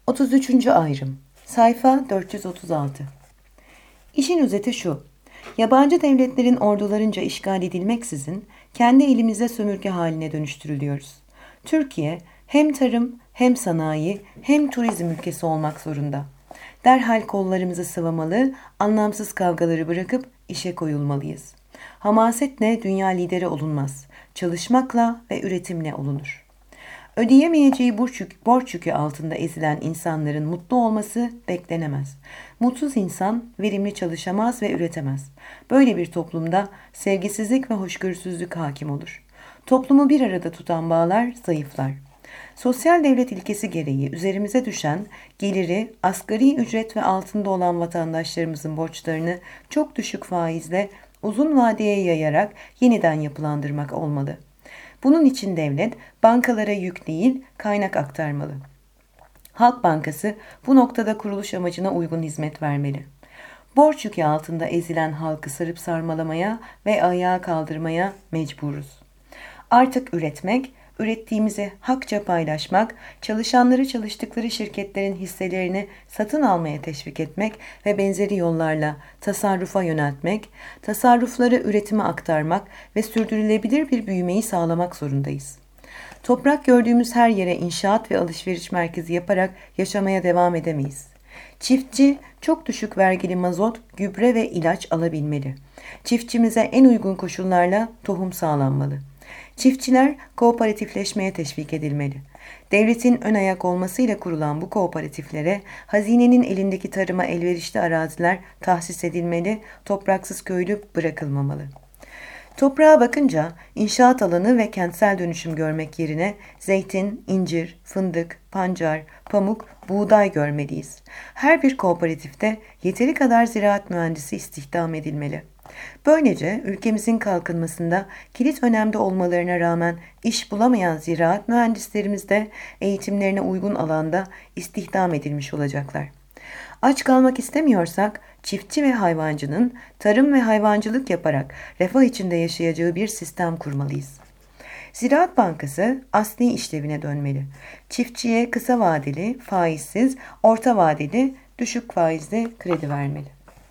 33. ayrım. Sayfa 436. İşin özeti şu: yabancı devletlerin ordularınca işgal edilmeksizin kendi elimizde sömürge haline dönüştürülüyoruz. Türkiye hem tarım hem sanayi hem turizm ülkesi olmak zorunda. Derhal kollarımızı sıvamalı, anlamsız kavgaları bırakıp işe koyulmalıyız. Hamasetle dünya lideri olunmaz. Çalışmakla ve üretimle olunur. Ödeyemeyeceği borç yükü altında ezilen insanların mutlu olması beklenemez. Mutsuz insan verimli çalışamaz ve üretemez. Böyle bir toplumda sevgisizlik ve hoşgörüsüzlük hakim olur. Toplumu bir arada tutan bağlar zayıflar. Sosyal devlet ilkesi gereği üzerimize düşen geliri asgari ücret ve altında olan vatandaşlarımızın borçlarını çok düşük faizle uzun vadeye yayarak yeniden yapılandırmak olmalı. Bunun için devlet bankalara yük değil, kaynak aktarmalı. Halk Bankası bu noktada kuruluş amacına uygun hizmet vermeli. Borç yükü altında ezilen halkı sarıp sarmalamaya ve ayağa kaldırmaya mecburuz. Artık üretmek, ürettiğimizi hakça paylaşmak, çalışanları çalıştıkları şirketlerin hisselerini satın almaya teşvik etmek ve benzeri yollarla tasarrufa yöneltmek, tasarrufları üretime aktarmak ve sürdürülebilir bir büyümeyi sağlamak zorundayız. Toprak gördüğümüz her yere inşaat ve alışveriş merkezi yaparak yaşamaya devam edemeyiz. Çiftçi çok düşük vergili mazot, gübre ve ilaç alabilmeli. Çiftçimize en uygun koşullarla tohum sağlanmalı. Çiftçiler kooperatifleşmeye teşvik edilmeli. Devletin ön ayak olmasıyla kurulan bu kooperatiflere hazinenin elindeki tarıma elverişli araziler tahsis edilmeli, topraksız köylü bırakılmamalı. Toprağa bakınca inşaat alanı ve kentsel dönüşüm görmek yerine zeytin, incir, fındık, pancar, pamuk, buğday görmeliyiz. Her bir kooperatifte yeteri kadar ziraat mühendisi istihdam edilmeli. Böylece ülkemizin kalkınmasında kilit önemde olmalarına rağmen iş bulamayan ziraat mühendislerimiz de eğitimlerine uygun alanda istihdam edilmiş olacaklar. Aç kalmak istemiyorsak çiftçi ve hayvancının tarım ve hayvancılık yaparak refah içinde yaşayacağı bir sistem kurmalıyız. Ziraat Bankası asli işlevine dönmeli. Çiftçiye kısa vadeli, faizsiz, orta vadeli, düşük faizli kredi vermeli.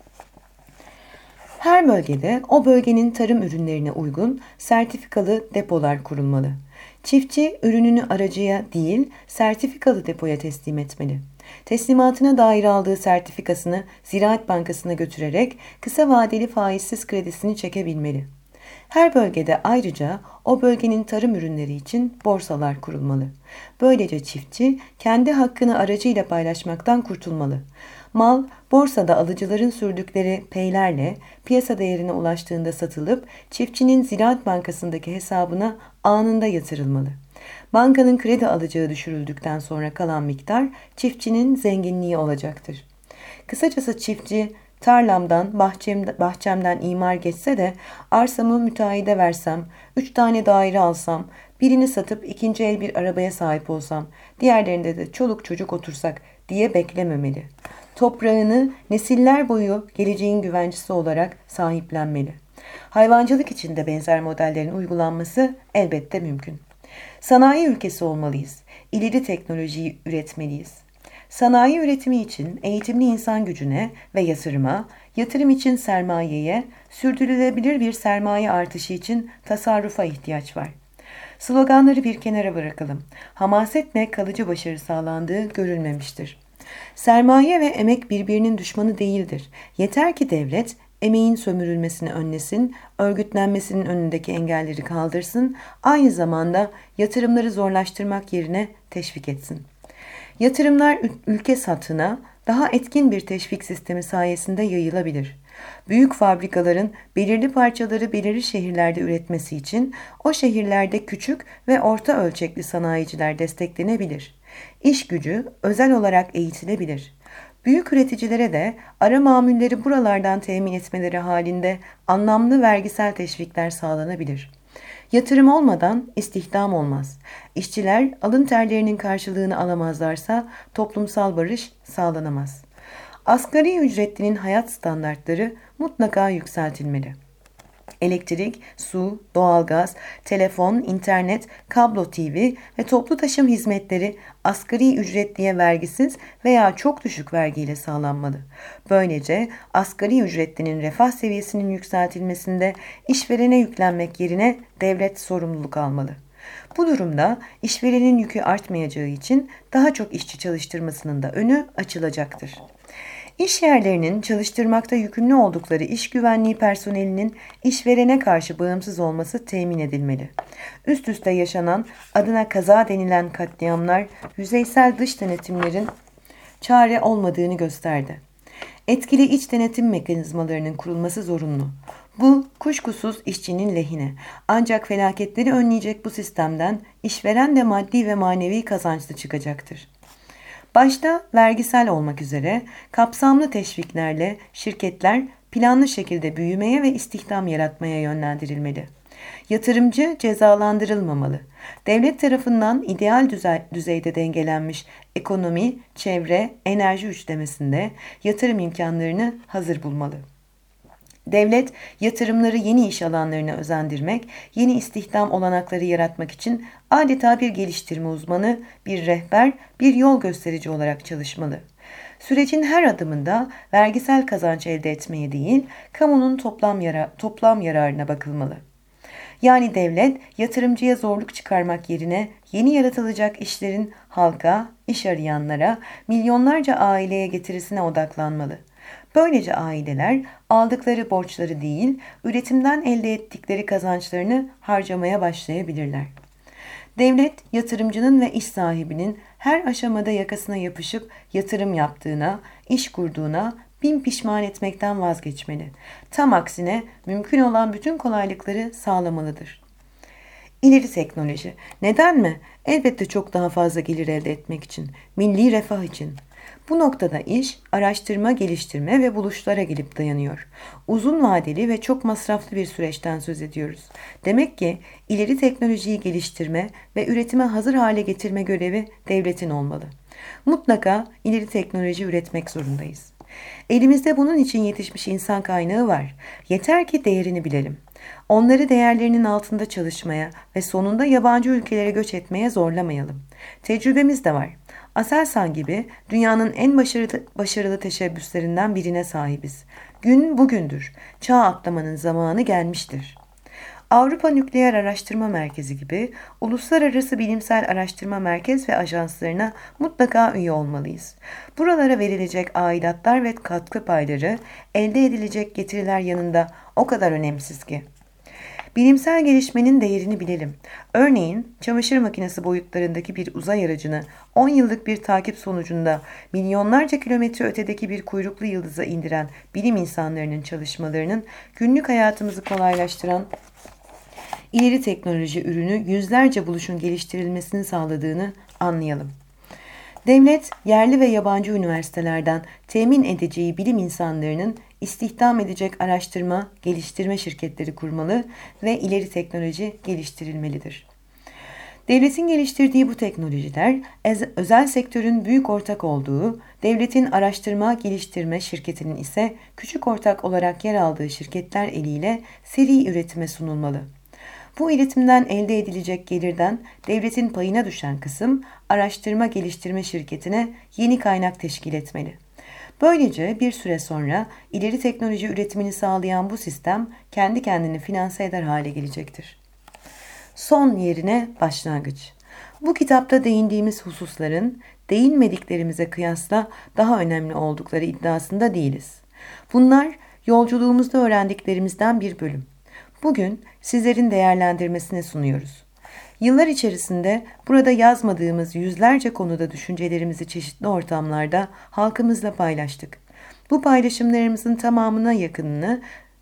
Her bölgede o bölgenin tarım ürünlerine uygun sertifikalı depolar kurulmalı. Çiftçi ürününü aracıya değil, sertifikalı depoya teslim etmeli. Teslimatına dair aldığı sertifikasını Ziraat Bankası'na götürerek kısa vadeli faizsiz kredisini çekebilmeli. Her bölgede ayrıca o bölgenin tarım ürünleri için borsalar kurulmalı. Böylece çiftçi kendi hakkını aracıyla paylaşmaktan kurtulmalı. Mal, borsada alıcıların sürdükleri peylerle piyasa değerine ulaştığında satılıp çiftçinin Ziraat Bankası'ndaki hesabına anında yatırılmalı. Bankanın kredi alacağı düşürüldükten sonra kalan miktar çiftçinin zenginliği olacaktır. Kısacası çiftçi tarlamdan, bahçemden imar geçse de arsamı müteahhide versem, 3 tane daire alsam, birini satıp ikinci el bir arabaya sahip olsam, diğerlerinde de çoluk çocuk otursak diye beklememeli. Toprağını nesiller boyu geleceğin güvencesi olarak sahiplenmeli. Hayvancılık için de benzer modellerin uygulanması elbette mümkün. Sanayi ülkesi olmalıyız. İleri teknolojiyi üretmeliyiz. Sanayi üretimi için eğitimli insan gücüne ve yatırıma, yatırım için sermayeye, sürdürülebilir bir sermaye artışı için tasarrufa ihtiyaç var. Sloganları bir kenara bırakalım. Hamasetle kalıcı başarı sağlandığı görülmemiştir. Sermaye ve emek birbirinin düşmanı değildir. Yeter ki devlet emeğin sömürülmesini önlesin, örgütlenmesinin önündeki engelleri kaldırsın, aynı zamanda yatırımları zorlaştırmak yerine teşvik etsin. Yatırımlar ülke satına daha etkin bir teşvik sistemi sayesinde yayılabilir. Büyük fabrikaların belirli parçaları belirli şehirlerde üretmesi için o şehirlerde küçük ve orta ölçekli sanayiciler desteklenebilir. İş gücü özel olarak eğitilebilir. Büyük üreticilere de ara mamulleri buralardan temin etmeleri halinde anlamlı vergisel teşvikler sağlanabilir. Yatırım olmadan istihdam olmaz. İşçiler alın terlerinin karşılığını alamazlarsa toplumsal barış sağlanamaz. Asgari ücretlinin hayat standartları mutlaka yükseltilmeli. Elektrik, su, doğalgaz, telefon, internet, kablo TV ve toplu taşıma hizmetleri asgari ücretliye vergisiz veya çok düşük vergiyle sağlanmalı. Böylece asgari ücretlinin refah seviyesinin yükseltilmesinde işverene yüklenmek yerine devlet sorumluluk almalı. Bu durumda işverenin yükü artmayacağı için daha çok işçi çalıştırmasının da önü açılacaktır. İş yerlerinin çalıştırmakta yükümlü oldukları iş güvenliği personelinin işverene karşı bağımsız olması temin edilmeli. Üst üste yaşanan adına kaza denilen katliamlar yüzeysel dış denetimlerin çare olmadığını gösterdi. Etkili iç denetim mekanizmalarının kurulması zorunlu. Bu kuşkusuz işçinin lehine. Ancak felaketleri önleyecek bu sistemden işveren de maddi ve manevi kazançlı çıkacaktır. Başta vergisel olmak üzere kapsamlı teşviklerle şirketler planlı şekilde büyümeye ve istihdam yaratmaya yönlendirilmeli. Yatırımcı cezalandırılmamalı. Devlet tarafından ideal düzeyde dengelenmiş ekonomi, çevre, enerji üçlemesinde yatırım imkanlarını hazır bulmalı. Devlet, yatırımları yeni iş alanlarına özendirmek, yeni istihdam olanakları yaratmak için adeta bir geliştirme uzmanı, bir rehber, bir yol gösterici olarak çalışmalı. Sürecin her adımında vergisel kazanç elde etmeye değil, kamunun toplam yararına bakılmalı. Yani devlet, yatırımcıya zorluk çıkarmak yerine yeni yaratılacak işlerin halka, iş arayanlara, milyonlarca aileye getirisine odaklanmalı. Böylece aileler aldıkları borçları değil, üretimden elde ettikleri kazançlarını harcamaya başlayabilirler. Devlet, yatırımcının ve iş sahibinin her aşamada yakasına yapışıp yatırım yaptığına, iş kurduğuna bin pişman etmekten vazgeçmeli. Tam aksine mümkün olan bütün kolaylıkları sağlamalıdır. İleri teknoloji. Neden mi? Elbette çok daha fazla gelir elde etmek için, milli refah için. Bu noktada iş, araştırma, geliştirme ve buluşlara gelip dayanıyor. Uzun vadeli ve çok masraflı bir süreçten söz ediyoruz. Demek ki ileri teknolojiyi geliştirme ve üretime hazır hale getirme görevi devletin olmalı. Mutlaka ileri teknoloji üretmek zorundayız. Elimizde bunun için yetişmiş insan kaynağı var. Yeter ki değerini bilelim. Onları değerlerinin altında çalışmaya ve sonunda yabancı ülkelere göç etmeye zorlamayalım. Tecrübemiz de var. Aselsan gibi dünyanın en başarılı teşebbüslerinden birine sahibiz. Gün bugündür. Çağ atlamanın zamanı gelmiştir. Avrupa Nükleer Araştırma Merkezi gibi uluslararası bilimsel araştırma merkez ve ajanslarına mutlaka üye olmalıyız. Buralara verilecek aidatlar ve katkı payları elde edilecek getiriler yanında o kadar önemsiz ki. Bilimsel gelişmenin değerini bilelim. Örneğin çamaşır makinesi boyutlarındaki bir uzay aracını 10 yıllık bir takip sonucunda milyonlarca kilometre ötedeki bir kuyruklu yıldıza indiren bilim insanlarının çalışmalarının günlük hayatımızı kolaylaştıran ileri teknoloji ürünü yüzlerce buluşun geliştirilmesini sağladığını anlayalım. Devlet, yerli ve yabancı üniversitelerden temin edeceği bilim insanlarının istihdam edecek araştırma, geliştirme şirketleri kurmalı ve ileri teknoloji geliştirilmelidir. Devletin geliştirdiği bu teknolojiler, özel sektörün büyük ortak olduğu, devletin araştırma, geliştirme şirketinin ise küçük ortak olarak yer aldığı şirketler eliyle seri üretime sunulmalı. Bu üretimden elde edilecek gelirden devletin payına düşen kısım araştırma geliştirme şirketine yeni kaynak teşkil etmeli. Böylece bir süre sonra ileri teknoloji üretimini sağlayan bu sistem kendi kendini finanse eder hale gelecektir. Son yerine başlangıç. Bu kitapta değindiğimiz hususların değinmediklerimize kıyasla daha önemli oldukları iddiasında değiliz. Bunlar yolculuğumuzda öğrendiklerimizden bir bölüm. Bugün sizlerin değerlendirmesine sunuyoruz. Yıllar içerisinde burada yazmadığımız yüzlerce konuda düşüncelerimizi çeşitli ortamlarda halkımızla paylaştık. Bu paylaşımlarımızın tamamına yakınını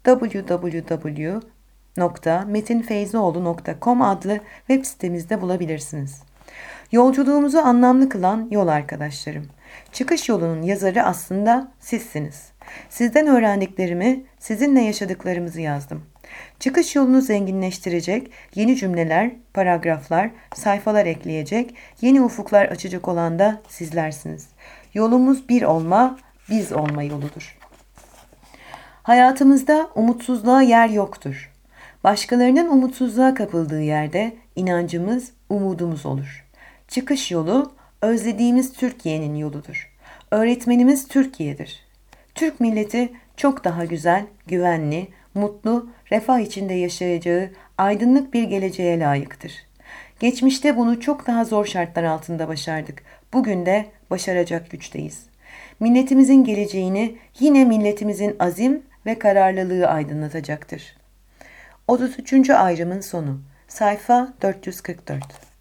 www.metinfeyzioğlu.com adlı web sitemizde bulabilirsiniz. Yolculuğumuzu anlamlı kılan yol arkadaşlarım. Çıkış yolunun yazarı aslında sizsiniz. Sizden öğrendiklerimi, sizinle yaşadıklarımızı yazdım. Çıkış yolunu zenginleştirecek yeni cümleler, paragraflar, sayfalar ekleyecek, yeni ufuklar açacak olan da sizlersiniz. Yolumuz bir olma, biz olma yoludur. Hayatımızda umutsuzluğa yer yoktur. Başkalarının umutsuzluğa kapıldığı yerde inancımız, umudumuz olur. Çıkış yolu özlediğimiz Türkiye'nin yoludur. Öğretmenimiz Türkiye'dir. Türk milleti çok daha güzel, güvenli, mutlu, refah içinde yaşayacağı aydınlık bir geleceğe layıktır. Geçmişte bunu çok daha zor şartlar altında başardık. Bugün de başaracak güçteyiz. Milletimizin geleceğini yine milletimizin azim ve kararlılığı aydınlatacaktır. 33. ayrımın sonu. Sayfa 444.